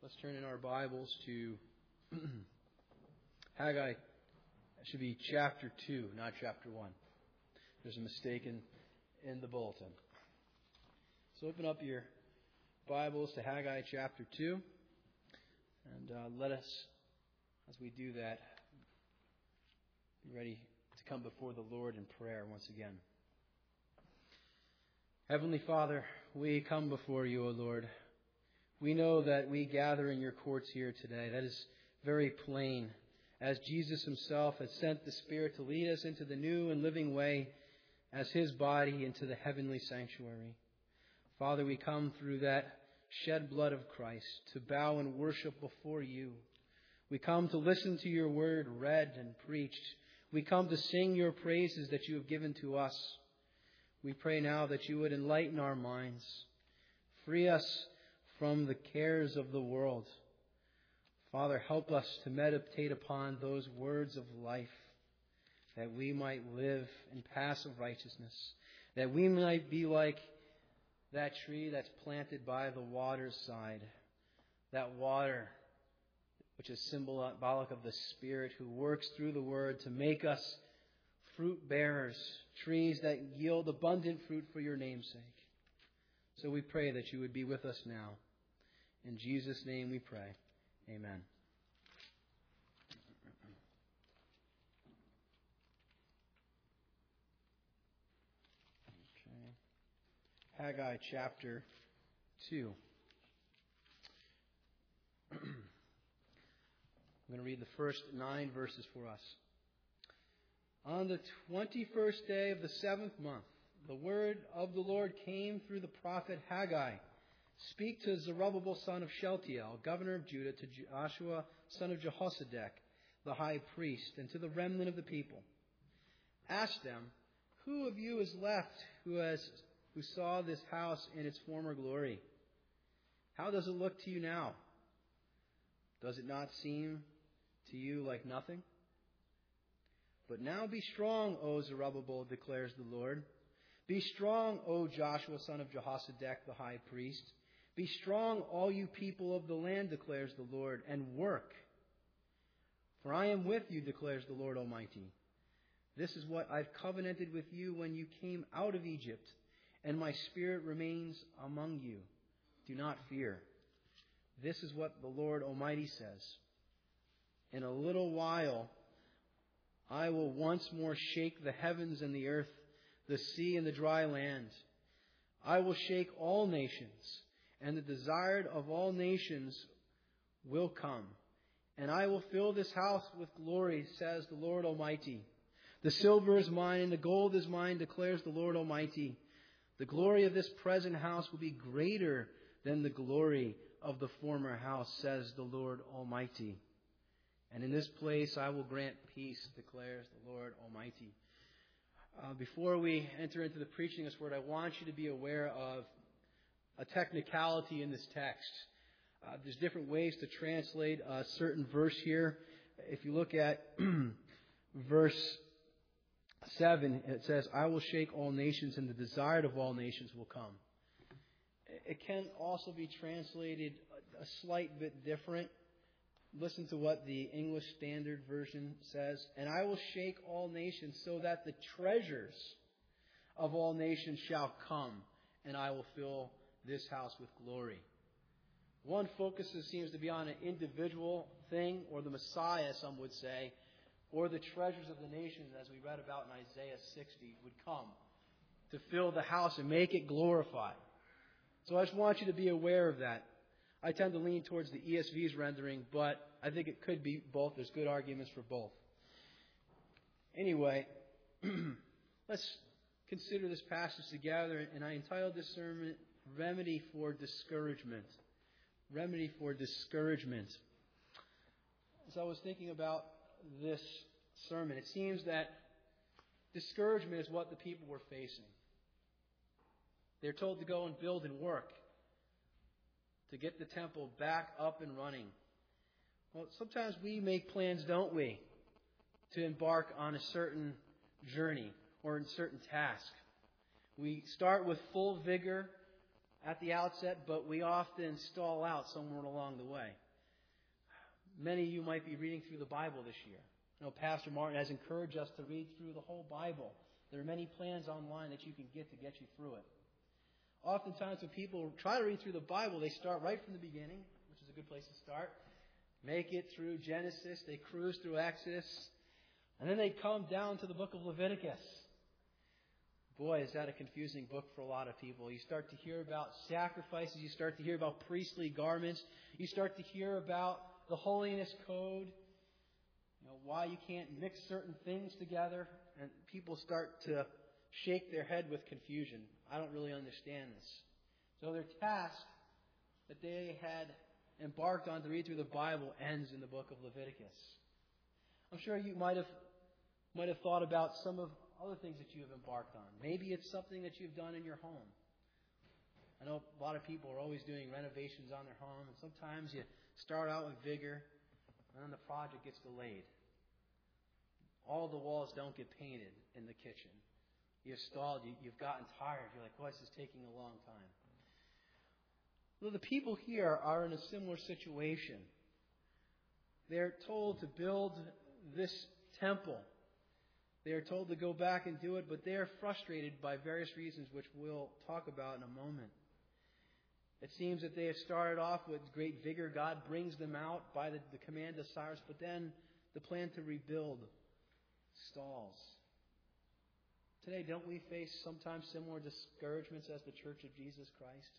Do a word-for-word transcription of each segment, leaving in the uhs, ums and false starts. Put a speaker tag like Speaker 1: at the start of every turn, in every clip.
Speaker 1: Let's turn in our Bibles to Haggai. It should be chapter two, not chapter one. There's a mistake in, in the bulletin. So open up your Bibles to Haggai chapter two. And uh, let us, as we do that, be ready to come before the Lord in prayer once again. Heavenly Father, we come before you, O Lord. We know that we gather in your courts here today. That is very plain. As Jesus himself has sent the Spirit to lead us into the new and living way as his body into the heavenly sanctuary. Father, we come through that shed blood of Christ to bow and worship before you. We come to listen to your word read and preached. We come to sing your praises that you have given to us. We pray now that you would enlighten our minds. Free us from the cares of the world. Father, help us to meditate upon those words of life, that we might live in passive righteousness, that we might be like that tree that's planted by the water's side, that water which is symbolic of the Spirit who works through the Word to make us fruit bearers, trees that yield abundant fruit for your name's sake. So we pray that you would be with us now. In Jesus' name we pray. Amen. Okay. Haggai chapter two. I'm going to read the first nine verses for us. On the twenty-first day of the seventh month, the word of the Lord came through the prophet Haggai. Speak to Zerubbabel son of Shealtiel, governor of Judah, to Joshua son of Jehozadak, the high priest, and to the remnant of the people. Ask them, who of you is left who has who saw this house in its former glory? How does it look to you now? Does it not seem to you like nothing? But now be strong, O Zerubbabel, declares the Lord. Be strong, O Joshua son of Jehozadak, the high priest. Be strong, all you people of the land, declares the Lord, and work. For I am with you, declares the Lord Almighty. This is what I've covenanted with you when you came out of Egypt, and my Spirit remains among you. Do not fear. This is what the Lord Almighty says. In a little while, I will once more shake the heavens and the earth, the sea and the dry land. I will shake all nations, and the desired of all nations will come. And I will fill this house with glory, says the Lord Almighty. The silver is mine and the gold is mine, declares the Lord Almighty. The glory of this present house will be greater than the glory of the former house, says the Lord Almighty. And in this place I will grant peace, declares the Lord Almighty. Uh, before we enter into the preaching of this word, I want you to be aware of a technicality in this text. Uh, there's different ways to translate a certain verse here. If you look at verse seven, it says, I will shake all nations and the desired of all nations will come. It can also be translated a slight bit different. Listen to what the English Standard Version says. And I will shake all nations so that the treasures of all nations shall come, and I will fill this house with glory. One focus seems to be on an individual thing, or the Messiah, some would say, or the treasures of the nations, as we read about in Isaiah sixty, would come to fill the house and make it glorified. So I just want you to be aware of that. I tend to lean towards the E S V's rendering, but I think it could be both. There's good arguments for both. Anyway, let's consider this passage together, and I entitled this sermon, Remedy for Discouragement. Remedy for Discouragement. As I was thinking about this sermon, it seems that discouragement is what the people were facing. They're told to go and build and work to get the temple back up and running. Well, sometimes we make plans, don't we, to embark on a certain journey or a certain task. We start with full vigor at the outset, but we often stall out somewhere along the way. Many of you might be reading through the Bible this year. I know Pastor Martin has encouraged us to read through the whole Bible. There are many plans online that you can get to get you through it. Oftentimes when people try to read through the Bible, they start right from the beginning, which is a good place to start. Make it through Genesis, they cruise through Exodus, and then they come down to the book of Leviticus. Boy, is that a confusing book for a lot of people. You start to hear about sacrifices, you start to hear about priestly garments, you start to hear about the holiness code, you know, why you can't mix certain things together, and people start to shake their head with confusion. I don't really understand this. So their task that they had embarked on to read through the Bible ends in the book of Leviticus. I'm sure you might have might have thought about some of other things that you have embarked on. Maybe it's something that you've done in your home. I know a lot of people are always doing renovations on their home, and sometimes you start out with vigor, and then the project gets delayed. All the walls don't get painted in the kitchen. You've stalled, you, you've gotten tired. You're like, well, this is taking a long time. Well, the people here are in a similar situation. They're told to build this temple. They are told to go back and do it, but they are frustrated by various reasons, which we'll talk about in a moment. It seems that they have started off with great vigor. God brings them out by the, the command of Cyrus, but then the plan to rebuild stalls. Today, don't we face sometimes similar discouragements as the Church of Jesus Christ?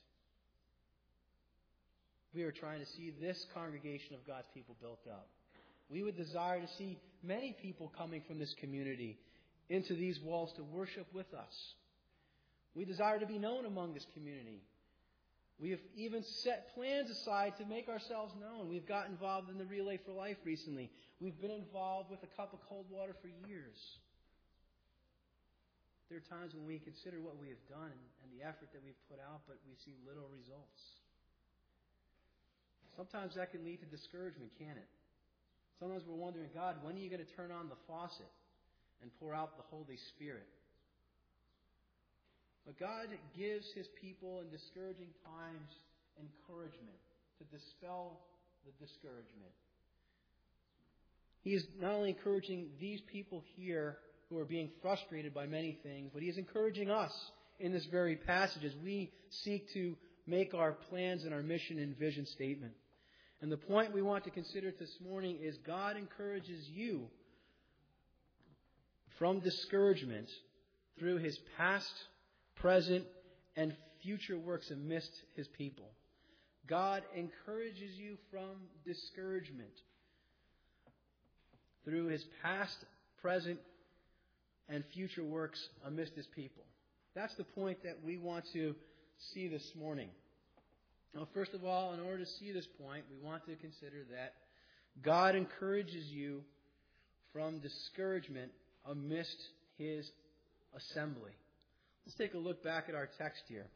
Speaker 1: We are trying to see this congregation of God's people built up. We would desire to see many people coming from this community into these walls to worship with us. We desire to be known among this community. We have even set plans aside to make ourselves known. We've got involved in the Relay for Life recently. We've been involved with a cup of cold water for years. There are times when we consider what we have done and the effort that we've put out, but we see little results. Sometimes that can lead to discouragement, can't it? Sometimes we're wondering, God, when are you going to turn on the faucet and pour out the Holy Spirit? But God gives His people in discouraging times encouragement to dispel the discouragement. He is not only encouraging these people here who are being frustrated by many things, but He is encouraging us in this very passage as we seek to make our plans and our mission and vision statement. And the point we want to consider this morning is God encourages you from discouragement through His past, present, and future works amidst His people. God encourages you from discouragement through His past, present, and future works amidst His people. That's the point that we want to see this morning. Now, first of all, in order to see this point, we want to consider that God encourages you from discouragement amidst His assembly. Let's take a look back at our text here.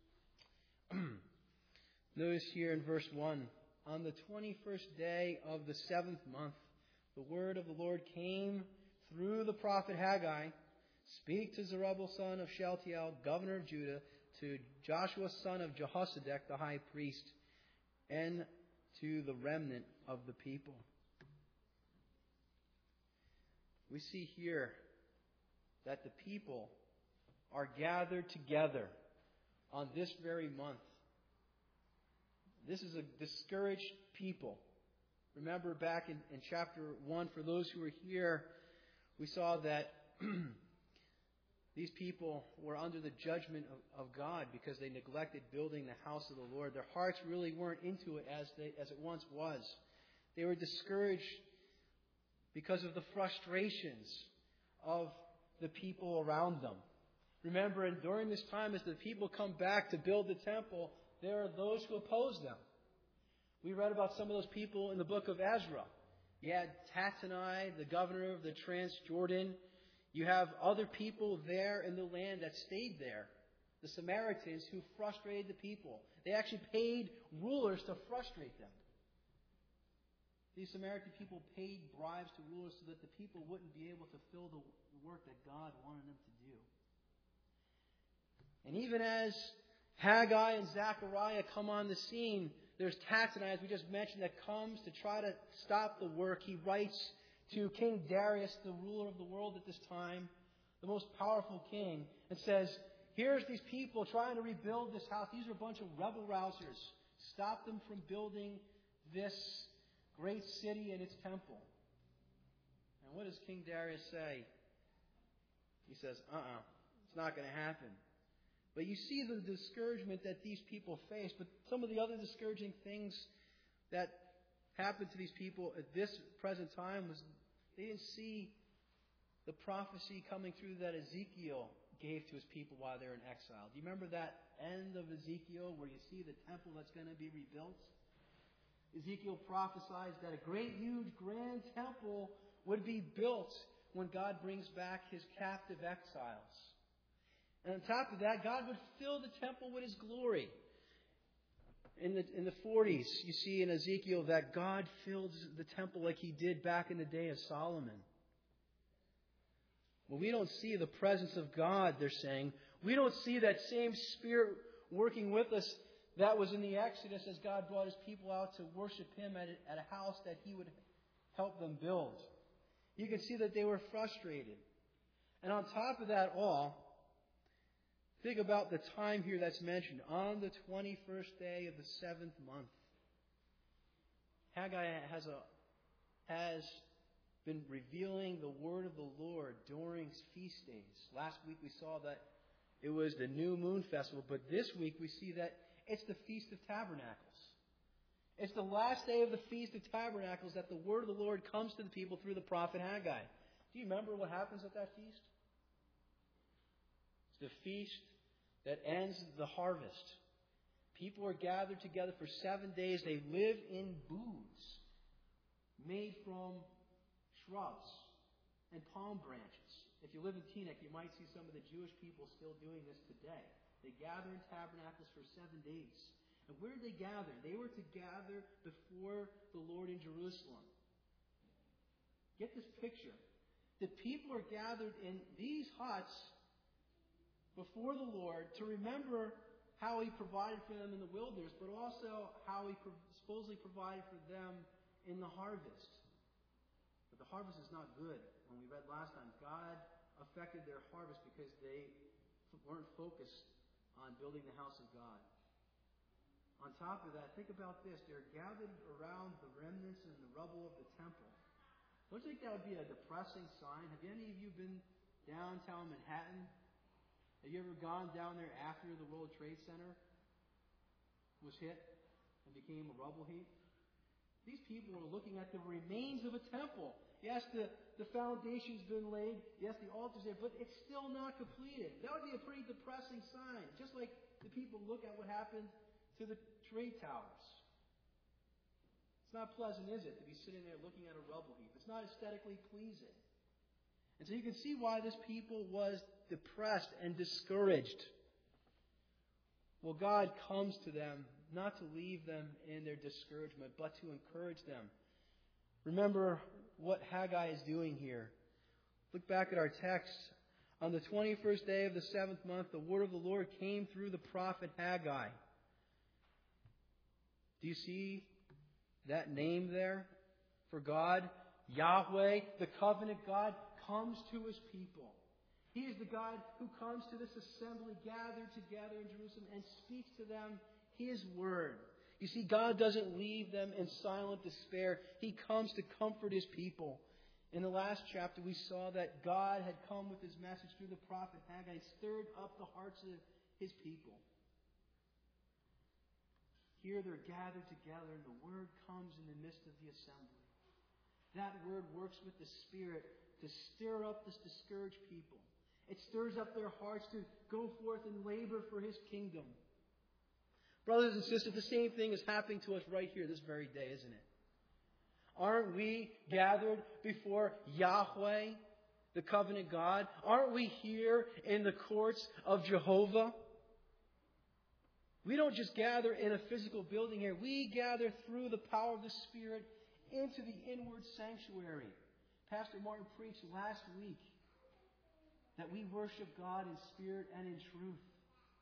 Speaker 1: Notice here in verse one, on the twenty-first day of the seventh month, the word of the Lord came through the prophet Haggai. Speak to Zerubbabel son of Shealtiel, governor of Judah, to Joshua son of Jehozadak, the high priest, and to the remnant of the people. We see here that the people are gathered together on this very month. This is a discouraged people. Remember back in, in chapter one, for those who were here, we saw that these people were under the judgment of, of God because they neglected building the house of the Lord. Their hearts really weren't into it as they, as it once was. They were discouraged because of the frustrations of the people around them. Remember, and during this time, as the people come back to build the temple, there are those who oppose them. We read about some of those people in the book of Ezra. You had Tattenai, the governor of the Transjordan. You have other people there in the land that stayed there, the Samaritans, who frustrated the people. They actually paid rulers to frustrate them. These Samaritan people paid bribes to rulers so that the people wouldn't be able to fulfill the work that God wanted them to do. And even as Haggai and Zechariah come on the scene. There's Taxaniah, as we just mentioned, that comes to try to stop the work. He writes to King Darius, the ruler of the world at this time, the most powerful king, and says, here's these people trying to rebuild this house. These are a bunch of rebel rousers. Stop them from building this great city and its temple. And what does King Darius say? He says, uh-uh, it's not going to happen. But you see the discouragement that these people face. But some of the other discouraging things that happened to these people at this present time was they didn't see the prophecy coming through that Ezekiel gave to his people while they were in exile. Do you remember that end of Ezekiel where you see the temple that's going to be rebuilt? Ezekiel prophesies that a great, huge, grand temple would be built when God brings back His captive exiles. And on top of that, God would fill the temple with His glory. In the, in the forties, you see in Ezekiel that God fills the temple like He did back in the day of Solomon. Well, we don't see the presence of God, they're saying. We don't see that same Spirit working with us that was in the Exodus as God brought His people out to worship Him at a, at a house that He would help them build. You can see that they were frustrated. And on top of that all, think about the time here that's mentioned. On the twenty-first day of the seventh month. Haggai has, a, has been revealing the word of the Lord during feast days. Last week we saw that it was the New Moon Festival. But this week we see that it's the Feast of Tabernacles. It's the last day of the Feast of Tabernacles that the word of the Lord comes to the people through the prophet Haggai. Do you remember what happens at that feast? It's the feast that ends the harvest. People are gathered together for seven days. They live in booths made from shrubs and palm branches. If you live in Teaneck, you might see some of the Jewish people still doing this today. They gather in tabernacles for seven days. And where did they gather? They were to gather before the Lord in Jerusalem. Get this picture. The people are gathered in these huts before the Lord to remember how He provided for them in the wilderness, but also how He supposedly provided for them in the harvest. But the harvest is not good. When we read last time, God affected their harvest because they weren't focused on building the house of God. On top of that, think about this. They're gathered around the remnants and the rubble of the temple. Don't you think that would be a depressing sign? Have any of you been downtown Manhattan? Have you ever gone down there after the World Trade Center was hit and became a rubble heap? These people are looking at the remains of a temple. Yes, the, the foundation's been laid. Yes, the altar's there, but it's still not completed. That would be a pretty depressing sign. Just like the people look at what happened to the trade towers. It's not pleasant, is it, to be sitting there looking at a rubble heap? It's not aesthetically pleasing. And so you can see why this people was depressed and discouraged. Well, God comes to them not to leave them in their discouragement, but to encourage them. Remember what Haggai is doing here. Look back at our text. On the twenty-first day of the seventh month, the word of the Lord came through the prophet Haggai. Do you see that name there for God? Yahweh, the covenant God, comes to His people. He is the God who comes to this assembly gathered together in Jerusalem and speaks to them His word. You see, God doesn't leave them in silent despair. He comes to comfort His people. In the last chapter, we saw that God had come with His message through the prophet Haggai, stirred up the hearts of His people. Here they're gathered together and the word comes in the midst of the assembly. That word works with the Spirit to stir up this discouraged people. It stirs up their hearts to go forth and labor for His kingdom. Brothers and sisters, the same thing is happening to us right here this very day, isn't it? Aren't we gathered before Yahweh, the covenant God? Aren't we here in the courts of Jehovah? We don't just gather in a physical building here. We gather through the power of the Spirit into the inward sanctuary. Pastor Martin preached last week that we worship God in spirit and in truth.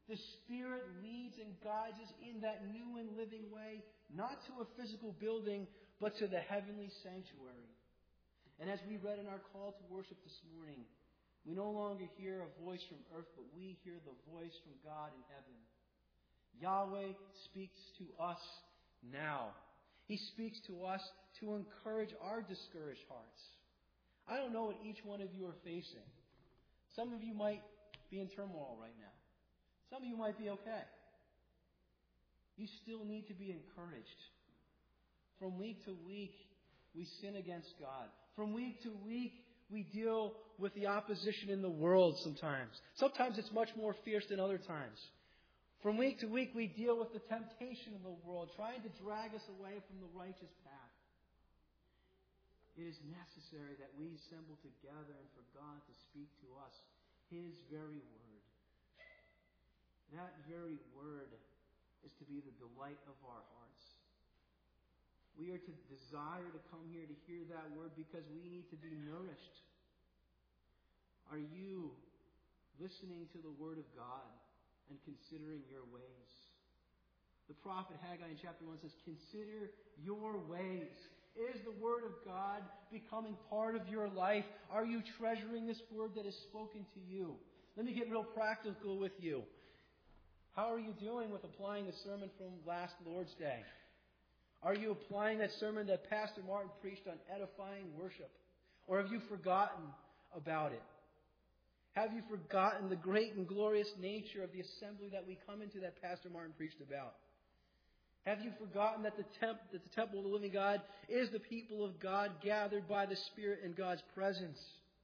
Speaker 1: The Spirit leads and guides us in that new and living way, not to a physical building, but to the heavenly sanctuary. And as we read in our call to worship this morning, we no longer hear a voice from earth, but we hear the voice from God in heaven. Yahweh speaks to us now. He speaks to us to encourage our discouraged hearts. I don't know what each one of you are facing. Some of you might be in turmoil right now. Some of you might be okay. You still need to be encouraged. From week to week, we sin against God. From week to week, we deal with the opposition in the world sometimes. Sometimes it's much more fierce than other times. From week to week, we deal with the temptation of the world, trying to drag us away from the righteous path. It is necessary that we assemble together and for God to speak to us His very word. That very word is to be the delight of our hearts. We are to desire to come here to hear that word because we need to be nourished. Are you listening to the word of God and considering your ways? The prophet Haggai in chapter one says, consider your ways. Is the word of God becoming part of your life? Are you treasuring this word that is spoken to you? Let me get real practical with you. How are you doing with applying the sermon from last Lord's Day? Are you applying that sermon that Pastor Martin preached on edifying worship? Or have you forgotten about it? Have you forgotten the great and glorious nature of the assembly that we come into that Pastor Martin preached about? Have you forgotten that the, temp- that the temple of the living God is the people of God gathered by the Spirit in God's presence?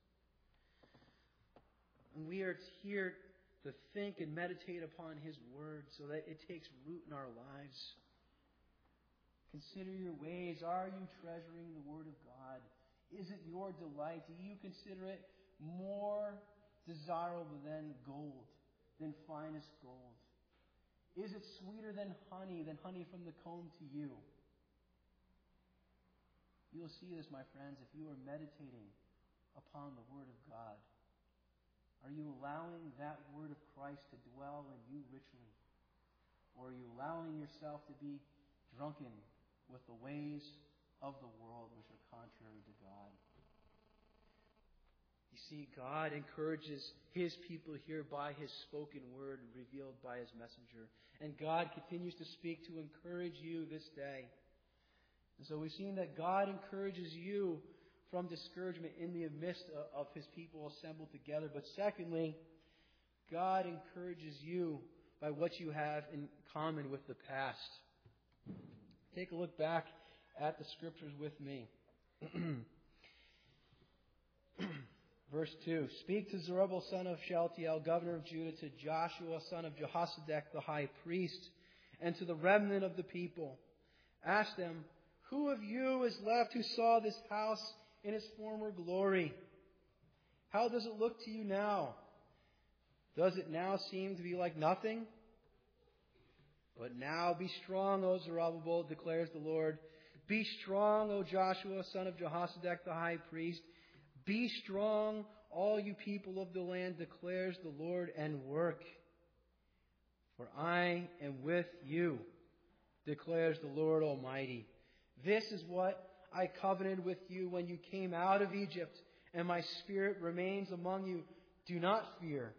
Speaker 1: And we are here to think and meditate upon His Word so that it takes root in our lives. Consider your ways. Are you treasuring the Word of God? Is it your delight? Do you consider it more desirable than gold, than finest gold? Is it sweeter than honey, than honey from the comb to you? You'll see this, my friends, if you are meditating upon the Word of God. Are you allowing that Word of Christ to dwell in you richly? Or are you allowing yourself to be drunken with the ways of the world which are contrary to God? You see, God encourages His people here by His spoken word revealed by His messenger. And God continues to speak to encourage you this day. And so we've seen that God encourages you from discouragement in the midst of His people assembled together. But secondly, God encourages you by what you have in common with the past. Take a look back at the Scriptures with me. Verse two, speak to Zerubbabel son of Shealtiel, governor of Judah, to Joshua son of Jehozadak the high priest, and to the remnant of the people. Ask them, who of you is left who saw this house in its former glory? How does it look to you now? Does it now seem to be like nothing? But now be strong, O Zerubbabel, declares the Lord. Be strong, O Joshua son of Jehozadak the high priest. Be strong, all you people of the land, declares the Lord, and work. For I am with you, declares the Lord Almighty. This is what I covenanted with you when you came out of Egypt, and my Spirit remains among you. Do not fear.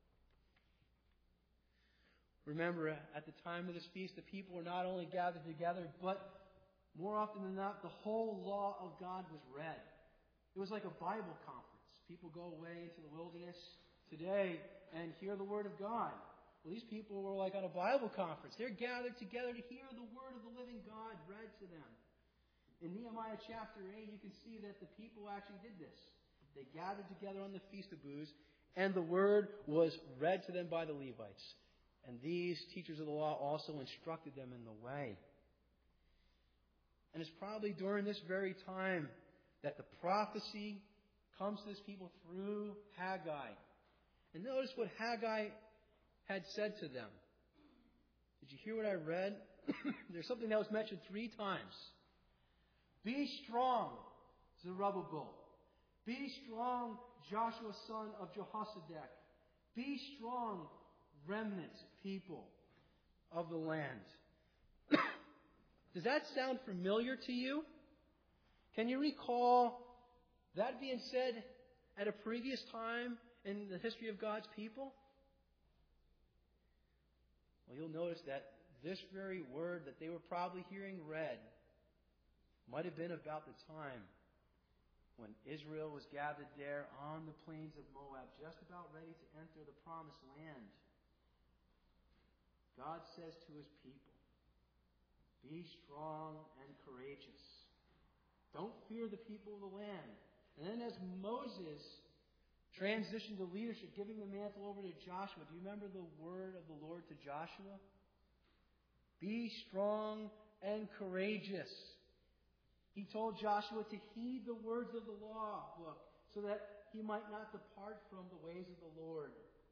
Speaker 1: Remember, at the time of this feast, the people were not only gathered together, but more often than not, the whole law of God was read. It was like a Bible conference. People go away into the wilderness today and hear the Word of God. Well, these people were like on a Bible conference. They're gathered together to hear the Word of the living God read to them. In Nehemiah chapter eight, you can see that the people actually did this. They gathered together on the Feast of Booths, and the Word was read to them by the Levites. And these teachers of the law also instructed them in the way. And it's probably during this very time that the prophecy comes to this people through Haggai. And notice what Haggai had said to them. Did you hear what I read? There's something that was mentioned three times. Be strong, Zerubbabel. Be strong, Joshua son of Jehozadak. Be strong, remnant people of the land. Does that sound familiar to you? Can you recall that being said at a previous time in the history of God's people? Well, you'll notice that this very word that they were probably hearing read might have been about the time when Israel was gathered there on the plains of Moab, just about ready to enter the promised land. God says to His people, be strong and courageous. Don't fear the people of the land. And then as Moses transitioned to leadership, giving the mantle over to Joshua, do you remember the word of the Lord to Joshua? Be strong and courageous. He told Joshua to heed the words of the law book so that he might not depart from the ways of the Lord.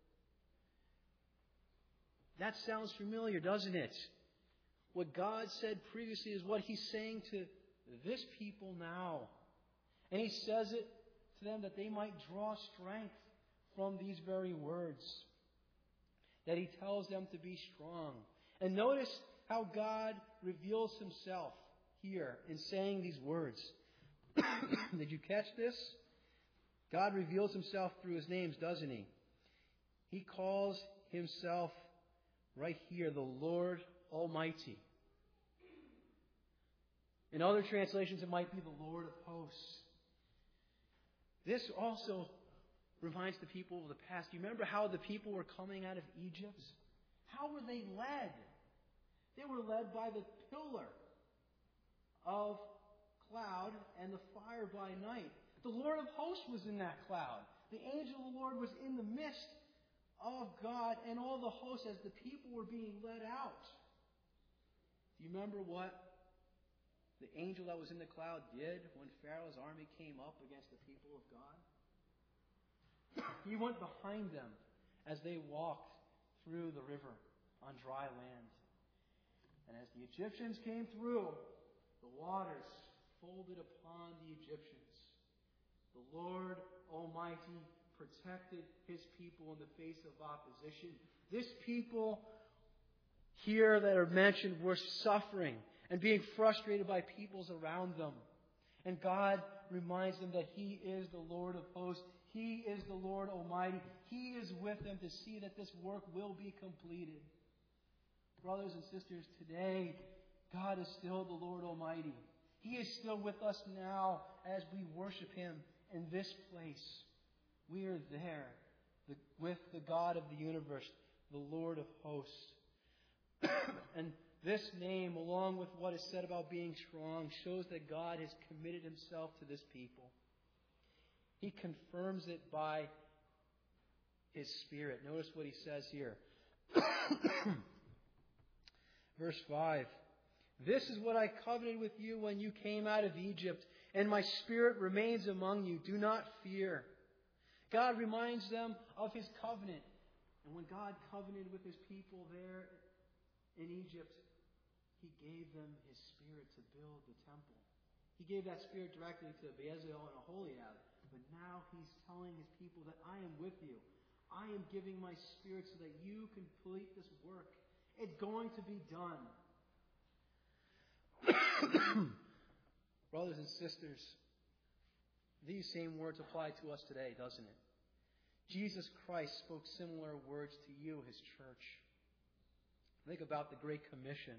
Speaker 1: That sounds familiar, doesn't it? What God said previously is what He's saying to this people now. And He says it to them that they might draw strength from these very words. That He tells them to be strong. And notice how God reveals Himself here in saying these words. Did you catch this? God reveals Himself through His names, doesn't He? He calls Himself right here the Lord Almighty. In other translations, it might be the Lord of hosts. This also reminds the people of the past. Do you remember how the people were coming out of Egypt? How were they led? They were led by the pillar of cloud and the fire by night. The Lord of hosts was in that cloud. The angel of the Lord was in the midst of God and all the hosts as the people were being led out. Do you remember what the angel that was in the cloud did when Pharaoh's army came up against the people of God? He went behind them as they walked through the river on dry land. And as the Egyptians came through, the waters folded upon the Egyptians. The Lord Almighty protected His people in the face of opposition. This people here that are mentioned were suffering and being frustrated by peoples around them. And God reminds them that He is the Lord of hosts. He is the Lord Almighty. He is with them to see that this work will be completed. Brothers and sisters, today, God is still the Lord Almighty. He is still with us now as we worship Him in this place. We are there the, with the God of the universe, the Lord of hosts. And this name, along with what is said about being strong, shows that God has committed Himself to this people. He confirms it by His Spirit. Notice what He says here. Verse five. This is what I covenanted with you when you came out of Egypt, and my Spirit remains among you. Do not fear. God reminds them of His covenant. And when God covenanted with His people there in Egypt, He gave them His Spirit to build the temple. He gave that Spirit directly to Bezalel and Aholiab. But now He's telling His people that I am with you. I am giving my Spirit so that you complete this work. It's going to be done. Brothers and sisters, these same words apply to us today, doesn't it? Jesus Christ spoke similar words to you, His church. Think about the Great Commission.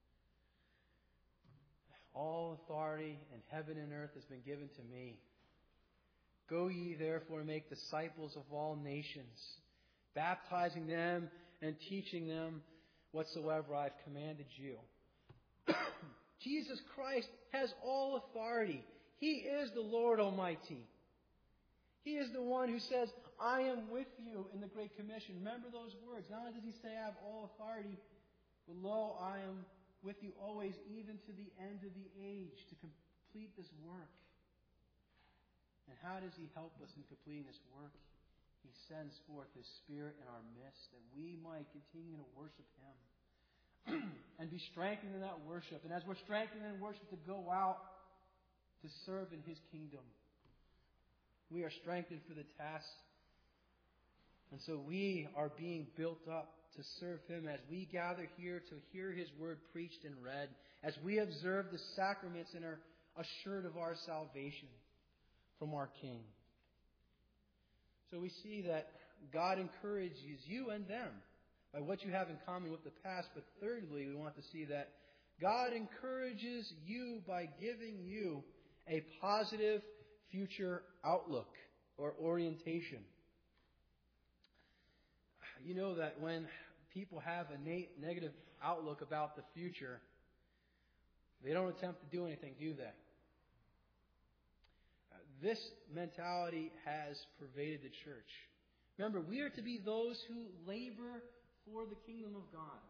Speaker 1: All authority in heaven and earth has been given to me. Go ye therefore and make disciples of all nations, baptizing them and teaching them whatsoever I have commanded you. Jesus Christ has all authority. He is the Lord Almighty. He is the one who says, I am with you in the Great Commission. Remember those words. Not only does He say, I have all authority, but lo, I am with you always, even to the end of the age, to complete this work. And how does He help us in completing this work? He sends forth His Spirit in our midst that we might continue to worship Him and be strengthened in that worship. And as we're strengthened in worship, to go out to serve in His kingdom. We are strengthened for the task. And so we are being built up to serve Him as we gather here to hear His Word preached and read, as we observe the sacraments and are assured of our salvation from our King. So we see that God encourages you and them by what you have in common with the past. But thirdly, we want to see that God encourages you by giving you a positive future outlook or orientation. You know that when people have a na- negative outlook about the future, they don't attempt to do anything, do they? Uh, this mentality has pervaded the church. Remember, we are to be those who labor for the kingdom of God.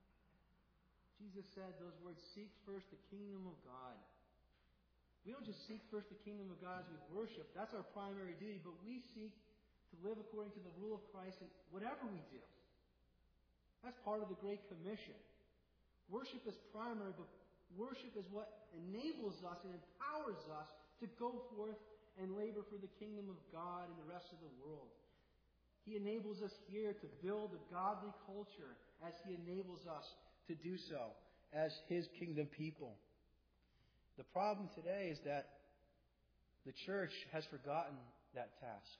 Speaker 1: Jesus said those words, seek first the kingdom of God. We don't just seek first the kingdom of God as we worship. That's our primary duty. But we seek to live according to the rule of Christ in whatever we do. That's part of the Great Commission. Worship is primary, but worship is what enables us and empowers us to go forth and labor for the kingdom of God in the rest of the world. He enables us here to build a godly culture as He enables us to do so as His kingdom people. The problem today is that the church has forgotten that task.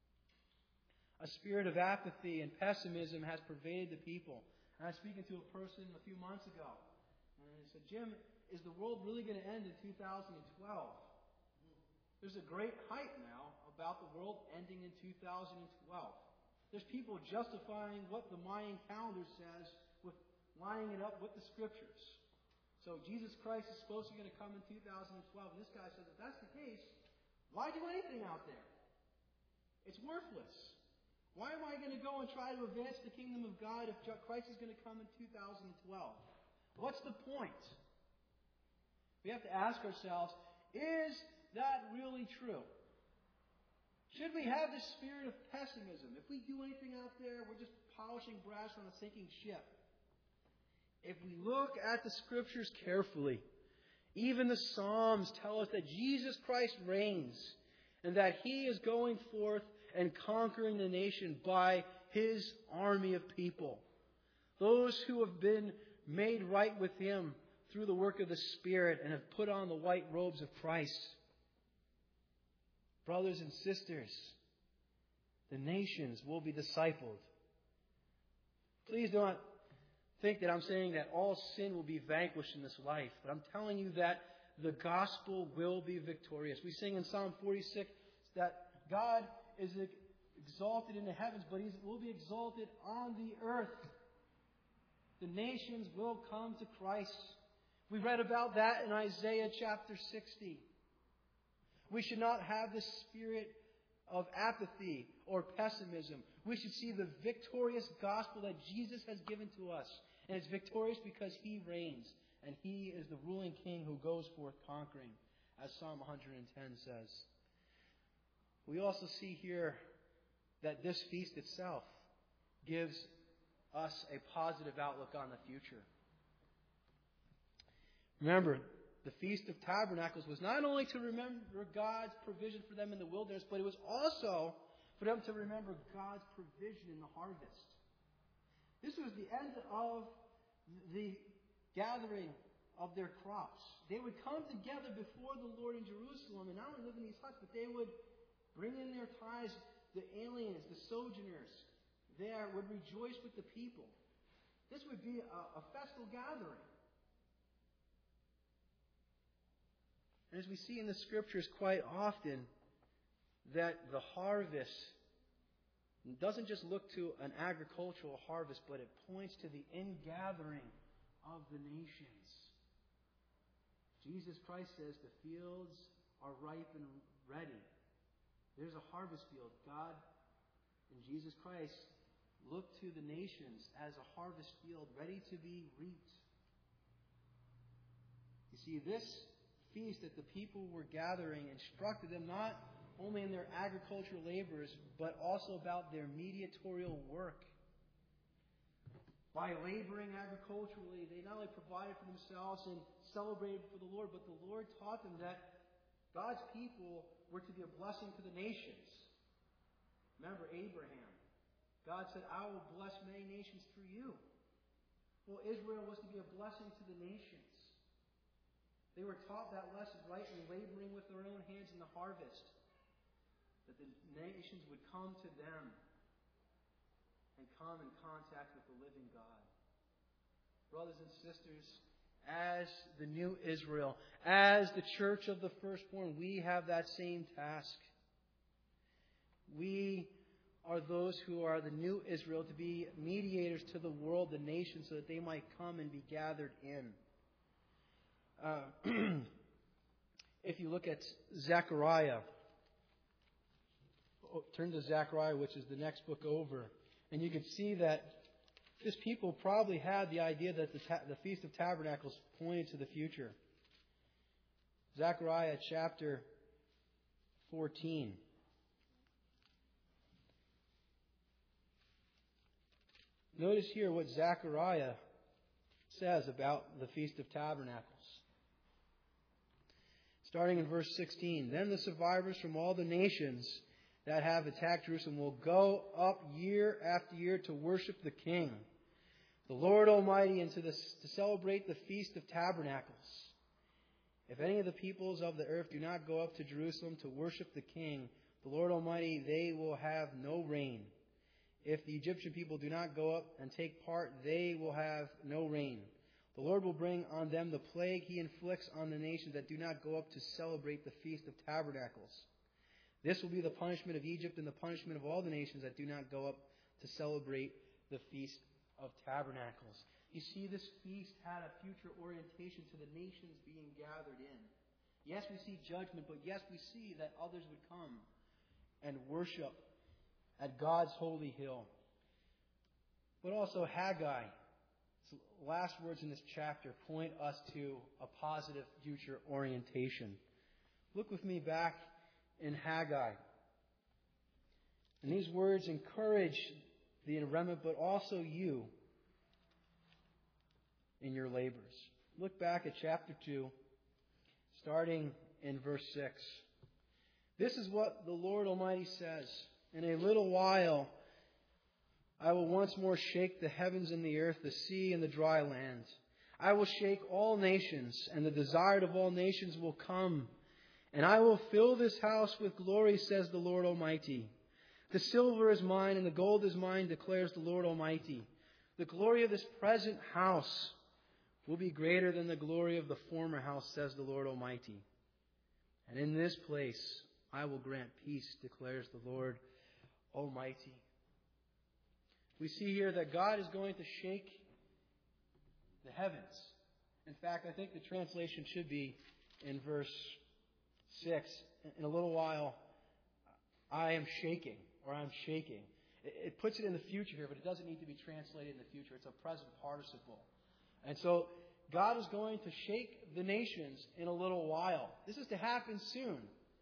Speaker 1: A spirit of apathy and pessimism has pervaded the people. And I was speaking to a person a few months ago, and I said, Jim, is the world really going to end in two thousand twelve? There's a great hype now about the world ending in two thousand twelve. There's people justifying what the Mayan calendar says with lining it up with the Scriptures. So Jesus Christ is supposed to be going to come in two thousand twelve. And this guy says, if that's the case, why do anything out there? It's worthless. Why am I going to go and try to advance the kingdom of God if Christ is going to come in two thousand twelve? What's the point? We have to ask ourselves, is that really true? Should we have this spirit of pessimism? If we do anything out there, we're just polishing brass on a sinking ship. If we look at the Scriptures carefully, even the Psalms tell us that Jesus Christ reigns and that He is going forth and conquering the nation by His army of people. Those who have been made right with Him through the work of the Spirit and have put on the white robes of Christ. Brothers and sisters, the nations will be discipled. Please don't think that I'm saying that all sin will be vanquished in this life. But I'm telling you that the gospel will be victorious. We sing in Psalm forty-six that God is exalted in the heavens, but He will be exalted on the earth. The nations will come to Christ. We read about that in Isaiah chapter sixty. We should not have this spirit of apathy or pessimism. We should see the victorious gospel that Jesus has given to us. And it's victorious because He reigns. And He is the ruling King who goes forth conquering, as Psalm one hundred ten says. We also see here that this feast itself gives us a positive outlook on the future. Remember, the Feast of Tabernacles was not only to remember God's provision for them in the wilderness, but it was also for them to remember God's provision in the harvest. This was the end of the gathering of their crops. They would come together before the Lord in Jerusalem and not only live in these huts, but they would bring in their tithes. The aliens, the sojourners there would rejoice with the people. This would be a, a festal gathering. And as we see in the Scriptures quite often, that the harvest doesn't just look to an agricultural harvest, but it points to the ingathering of the nations. Jesus Christ says the fields are ripe and ready. There's a harvest field. God and Jesus Christ look to the nations as a harvest field ready to be reaped. You see, this feast that the people were gathering instructed them not only in their agricultural labors, but also about their mediatorial work. By laboring agriculturally, they not only provided for themselves and celebrated for the Lord, but the Lord taught them that God's people were to be a blessing to the nations. Remember Abraham. God said, I will bless many nations through you. Well, Israel was to be a blessing to the nations. They were taught that lesson right in laboring with their own hands in the harvest. That the nations would come to them and come in contact with the living God. Brothers and sisters, as the new Israel, as the church of the firstborn, we have that same task. We are those who are the new Israel, to be mediators to the world, the nations, so that they might come and be gathered in. Uh, if you look at Zechariah, turn to Zechariah, which is the next book over, and you can see that this people probably had the idea that the, ta- the Feast of Tabernacles pointed to the future. Zechariah chapter fourteen. Notice here what Zechariah says about the Feast of Tabernacles. Starting in verse sixteen. Then the survivors from all the nations that have attacked Jerusalem will go up year after year to worship the King, the Lord Almighty, and to, the, to celebrate the Feast of Tabernacles. If any of the peoples of the earth do not go up to Jerusalem to worship the King, the Lord Almighty, they will have no rain. If the Egyptian people do not go up and take part, they will have no rain. The Lord will bring on them the plague He inflicts on the nations that do not go up to celebrate the Feast of Tabernacles. This will be the punishment of Egypt and the punishment of all the nations that do not go up to celebrate the Feast of Tabernacles. You see, this feast had a future orientation to the nations being gathered in. Yes, we see judgment, but yes, we see that others would come and worship at God's holy hill. But also Haggai, last words in this chapter, point us to a positive future orientation. Look with me back in Haggai. And these words encourage the remnant, but also you in your labors. Look back at chapter two, starting in verse six. This is what the Lord Almighty says. In a little while, I will once more shake the heavens and the earth, the sea and the dry land. I will shake all nations, and the desired of all nations will come. And I will fill this house with glory, says the Lord Almighty. The silver is mine, and the gold is mine, declares the Lord Almighty. The glory of this present house will be greater than the glory of the former house, says the Lord Almighty. And in this place I will grant peace, declares the Lord Almighty. We see here that God is going to shake the heavens. In fact, I think the translation should be in verse six. In a little while, I am shaking, or I'm shaking. It puts it in the future here, but it doesn't need to be translated in the future. It's a present participle. And so, God is going to shake the nations in a little while. This is to happen soon.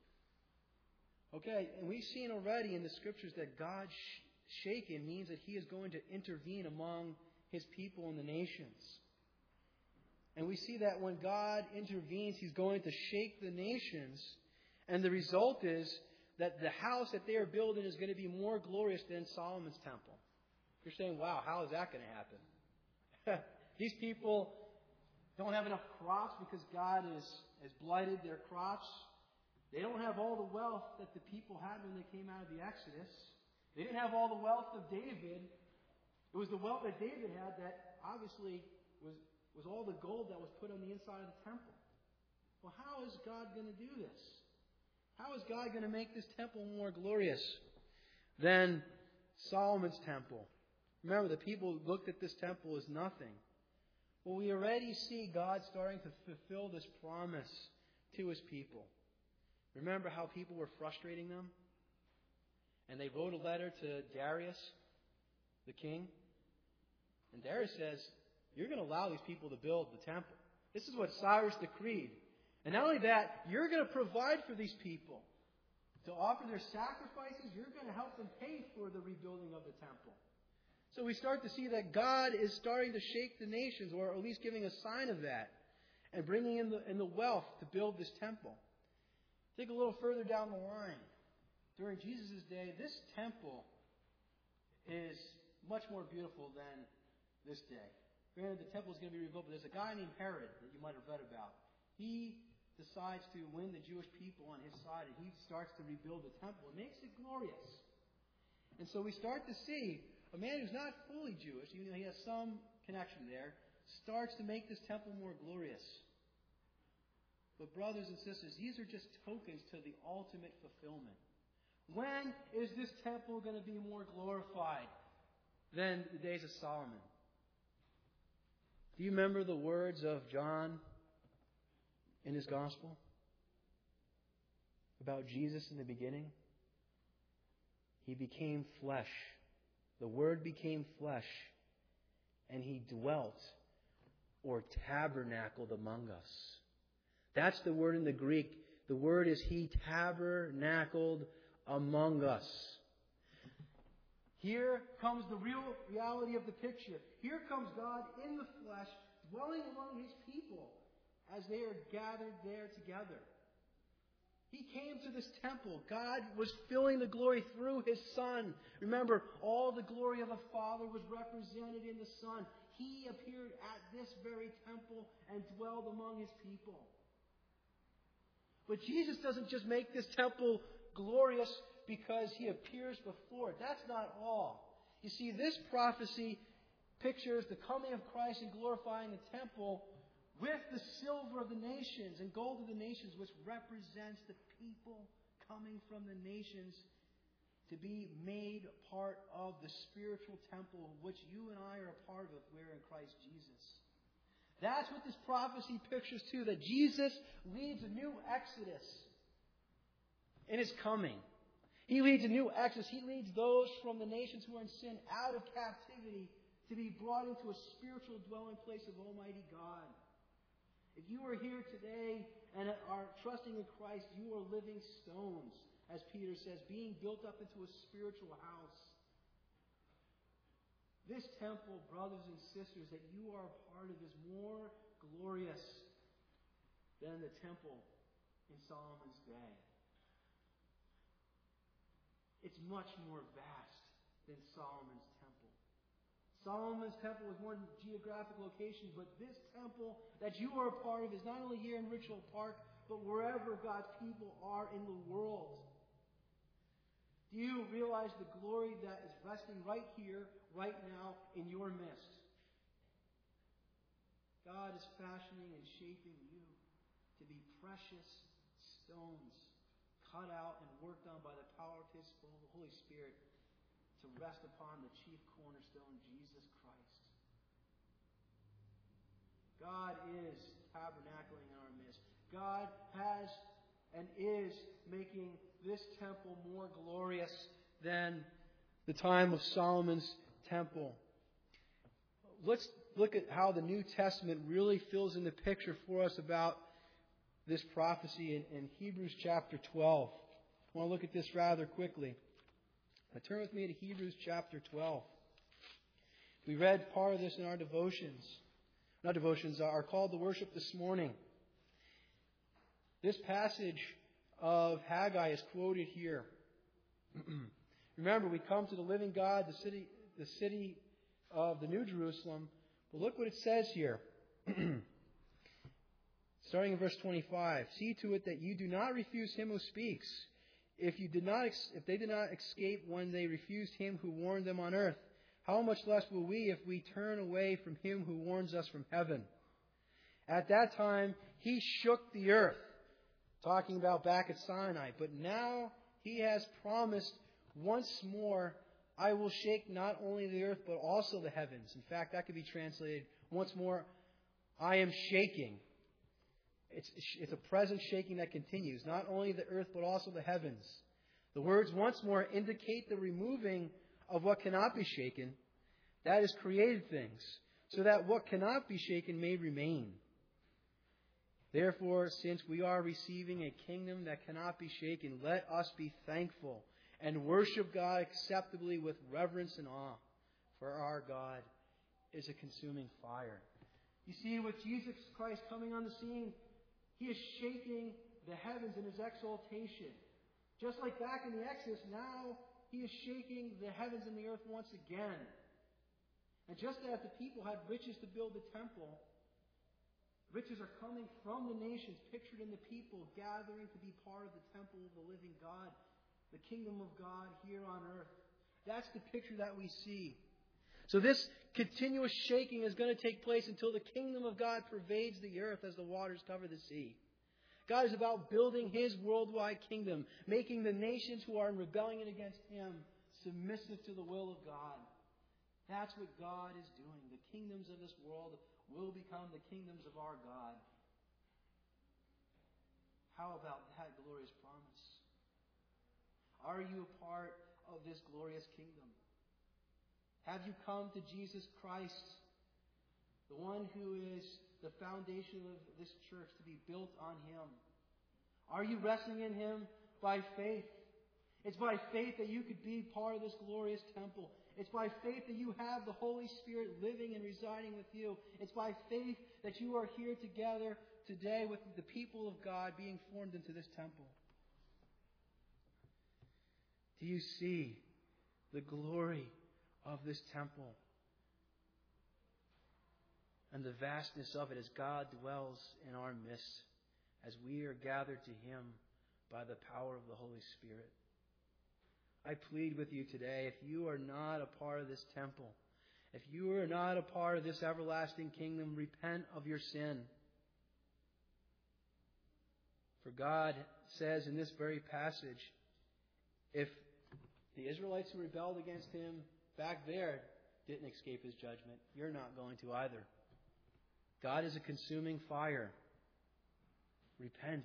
Speaker 1: Okay, and we've seen already in the Scriptures that God sh- shaken means that He is going to intervene among His people and the nations. And we see that when God intervenes, He's going to shake the nations. And the result is that the house that they are building is going to be more glorious than Solomon's temple. You're saying, wow, how is that going to happen? These people don't have enough crops because God has, has blighted their crops. They don't have all the wealth that the people had when they came out of the Exodus. They didn't have all the wealth of David. It was the wealth that David had that obviously was, was all the gold that was put on the inside of the temple. Well, how is God going to do this? How is God going to make this temple more glorious than Solomon's temple? Remember, the people looked at this temple as nothing. Well, we already see God starting to fulfill this promise to His people. Remember how people were frustrating them? And they wrote a letter to Darius, the king. And Darius says, you're going to allow these people to build the temple. This is what Cyrus decreed. And not only that, you're going to provide for these people. To offer their sacrifices, you're going to help them pay for the rebuilding of the temple. So we start to see that God is starting to shake the nations, or at least giving a sign of that, and bringing in the, in the wealth to build this temple. Think a little further down the line. During Jesus' day, this temple is much more beautiful than this day. Granted, the temple is going to be rebuilt, but there's a guy named Herod that you might have read about. He decides to win the Jewish people on his side, and he starts to rebuild the temple and makes it glorious. And so we start to see a man who's not fully Jewish, even though he has some connection there, starts to make this temple more glorious. But brothers and sisters, these are just tokens to the ultimate fulfillment. When is this temple going to be more glorified than the days of Solomon? Do you remember the words of John in his gospel about Jesus in the beginning? He became flesh. The Word became flesh, and He dwelt or tabernacled among us. That's the word in the Greek. The word is He tabernacled among us. Here comes the real reality of the picture. Here comes God in the flesh, dwelling among His people as they are gathered there together. He came to this temple. God was filling the glory through His Son. Remember, all the glory of the Father was represented in the Son. He appeared at this very temple and dwelled among His people. But Jesus doesn't just make this temple glorious because He appears before it. That's not all. You see, this prophecy pictures the coming of Christ and glorifying the temple with the silver of the nations and gold of the nations, which represents the people coming from the nations to be made part of the spiritual temple which you and I are a part of if we're in Christ Jesus. That's what this prophecy pictures too, that Jesus leads a new exodus in His coming. He leads a new exodus. He leads those from the nations who are in sin out of captivity to be brought into a spiritual dwelling place of Almighty God. If you are here today and are trusting in Christ, you are living stones, as Peter says, being built up into a spiritual house. This temple, brothers and sisters, that you are a part of is more glorious than the temple in Solomon's day. It's much more vast than Solomon's temple. Solomon's temple was one geographic location, but this temple that you are a part of is not only here in Richfield Park, but wherever God's people are in the world. Do you realize the glory that is resting right here, right now, in your midst? God is fashioning and shaping you to be precious stones, cut out and worked on by the power of His Holy Spirit, to rest upon the chief cornerstone, Jesus Christ. God is tabernacling in our midst. God has and is making this temple more glorious than the time of Solomon's temple. Let's look at how the New Testament really fills in the picture for us about this prophecy in, in Hebrews chapter twelve. I want to look at this rather quickly. Now turn with me to Hebrews chapter twelve. We read part of this in our devotions. Our devotions are called to worship this morning. This passage of Haggai is quoted here. Remember, we come to the living God, the city, the city of the New Jerusalem. But look what it says here. Starting in verse twenty-five. See to it that you do not refuse him who speaks. If you did not, if they did not escape when they refused him who warned them on earth, how much less will we if we turn away from him who warns us from heaven? At that time, he shook the earth, talking about back at Sinai. But now he has promised once more, I will shake not only the earth, but also the heavens. In fact, that could be translated, once more, I am shaking. It's, it's a present shaking that continues. Not only the earth, but also the heavens. The words once more indicate the removing of what cannot be shaken. That is created things. So that what cannot be shaken may remain. Therefore, since we are receiving a kingdom that cannot be shaken, let us be thankful and worship God acceptably with reverence and awe. For our God is a consuming fire. You see, with Jesus Christ coming on the scene, He is shaking the heavens in His exaltation. Just like back in the Exodus, now He is shaking the heavens and the earth once again. And just as the people had riches to build the temple, riches are coming from the nations, pictured in the people gathering to be part of the temple of the living God, the kingdom of God here on earth. That's the picture that we see. So this continuous shaking is going to take place until the kingdom of God pervades the earth as the waters cover the sea. God is about building His worldwide kingdom, making the nations who are in rebellion against Him submissive to the will of God. That's what God is doing. The kingdoms of this world will become the kingdoms of our God. How about that glorious promise? Are you a part of this glorious kingdom? Have you come to Jesus Christ, the one who is the foundation of this church, to be built on Him? Are you resting in Him by faith? It's by faith that you could be part of this glorious temple. It's by faith that you have the Holy Spirit living and residing with you. It's by faith that you are here together today with the people of God being formed into this temple. Do you see the glory of this temple and the vastness of it as God dwells in our midst, as we are gathered to Him by the power of the Holy Spirit? I plead with you today, if you are not a part of this temple, if you are not a part of this everlasting kingdom, repent of your sin. For God says in this very passage, if the Israelites who rebelled against Him back there didn't escape His judgment, you're not going to either. God is a consuming fire. Repent.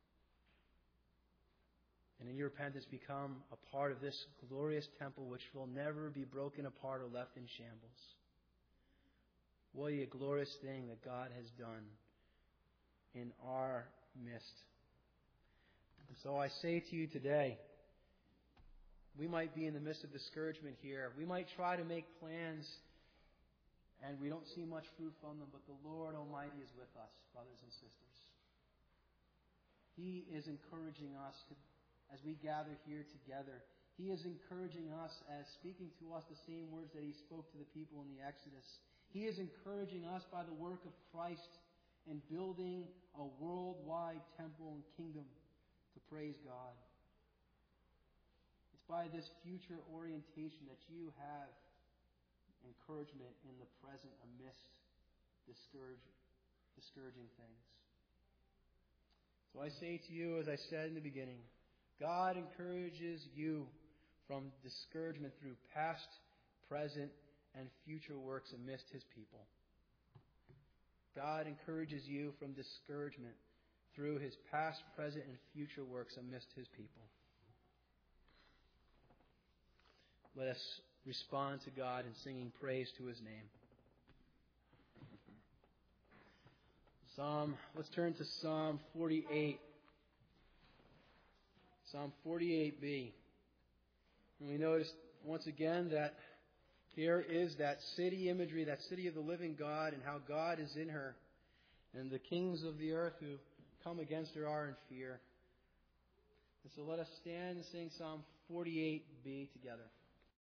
Speaker 1: And in your repentance, become a part of this glorious temple which will never be broken apart or left in shambles. What a glorious thing that God has done in our midst. And so I say to you today, we might be in the midst of discouragement here. We might try to make plans and we don't see much fruit from them, but the Lord Almighty is with us, brothers and sisters. He is encouraging us to as we gather here together. He is encouraging us as speaking to us the same words that He spoke to the people in the Exodus. He is encouraging us by the work of Christ in building a worldwide temple and kingdom to praise God. It's by this future orientation that you have encouragement in the present amidst discouraging, discouraging things. So I say to you, as I said in the beginning, God encourages you from discouragement through past, present, and future works amidst His people. God encourages you from discouragement through His past, present, and future works amidst His people. Let us respond to God in singing praise to His name. Psalm, let's turn to Psalm forty-eight. Psalm forty-eight b. And we notice once again that here is that city imagery, that city of the living God, and how God is in her. And the kings of the earth who come against her are in fear. And so let us stand and sing Psalm forty-eight b together.